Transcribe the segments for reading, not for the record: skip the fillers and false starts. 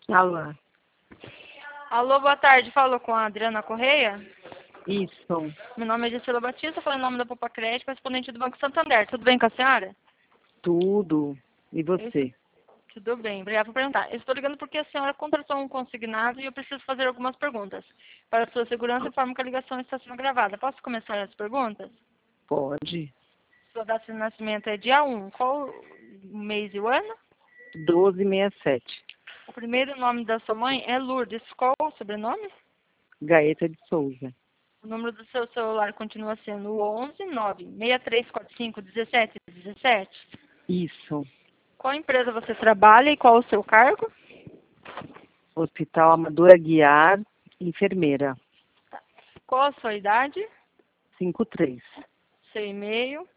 Alô? Alô, boa tarde. Falou com a Adriana Correia? Isso. Meu nome é Gisela Batista, falando em nome da Poupa Crédito, correspondente do Banco Santander. Tudo bem com a senhora? Tudo. E você? Tudo bem. Obrigada por perguntar. Eu estou ligando porque a senhora contratou um consignado e eu preciso fazer algumas perguntas. Para a sua segurança, informo que a ligação está sendo gravada. Posso começar as perguntas? Pode. Sua data de nascimento é dia 1. Qual o mês e o ano? 1267. O primeiro nome da sua mãe é Lourdes. Qual o sobrenome? Gaeta de Souza. O número do seu celular continua sendo o 11 96345 1717. Isso. Qual empresa você trabalha e qual o seu cargo? Hospital Amadora Guiar, enfermeira. Qual a sua idade? 53. Seu e-mail?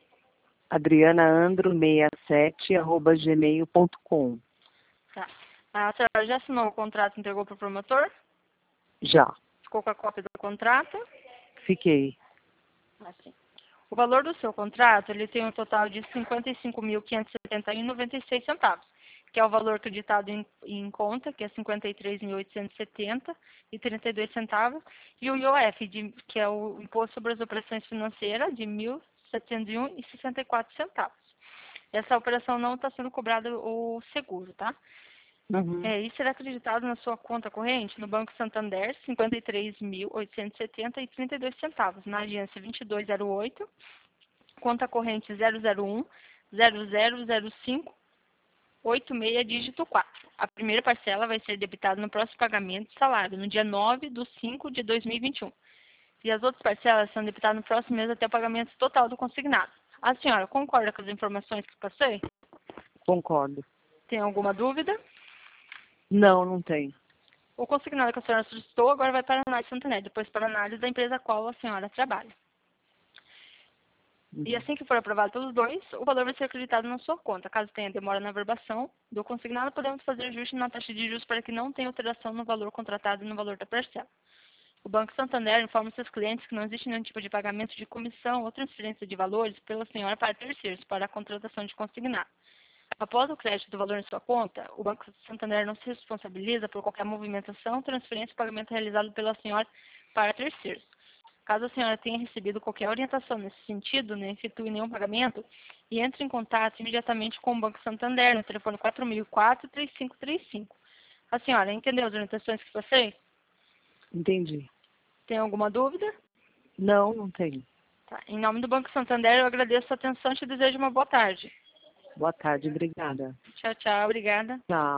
adrianaandro67@gmail.com. Tá. A senhora já assinou o contrato e entregou para o promotor? Já. Ficou com a cópia do contrato? Fiquei. Assim. O valor do seu contrato, ele tem um total de R$ 55.571,96, que é o valor acreditado em conta, que é R$ 53.870,32, e o IOF, que é o Imposto sobre as Operações Financeiras, de R$ 1.701,64. Essa operação não está sendo cobrada o seguro, tá? Uhum. Isso será acreditado na sua conta corrente no Banco Santander, R$ 53.870,32, na agência 2208, conta corrente 001 0005 86, dígito 4. A primeira parcela vai ser debitada no próximo pagamento de salário, no dia 9/5/2021. E as outras parcelas são debitadas no próximo mês até o pagamento total do consignado. A senhora concorda com as informações que passei? Concordo. Tem alguma dúvida? Não tem. O consignado que a senhora solicitou agora vai para a análise Santander, depois para a análise da empresa a qual a senhora trabalha. E assim que for aprovado pelos dois, o valor vai ser acreditado na sua conta. Caso tenha demora na verbação do consignado, podemos fazer ajuste na taxa de juros para que não tenha alteração no valor contratado e no valor da parcela. O Banco Santander informa seus clientes que não existe nenhum tipo de pagamento de comissão ou transferência de valores pela senhora para terceiros para a contratação de consignado. Após o crédito do valor em sua conta, o Banco Santander não se responsabiliza por qualquer movimentação, transferência ou pagamento realizado pela senhora para terceiros. Caso a senhora tenha recebido qualquer orientação nesse sentido, não efetue nenhum pagamento, e entre em contato imediatamente com o Banco Santander no telefone 4004-3535. A senhora entendeu as orientações que passei? Entendi. Tem alguma dúvida? Não tem. Tá. Em nome do Banco Santander, eu agradeço a atenção e te desejo uma boa tarde. Boa tarde, obrigada. Tchau, tchau. Obrigada. Tchau.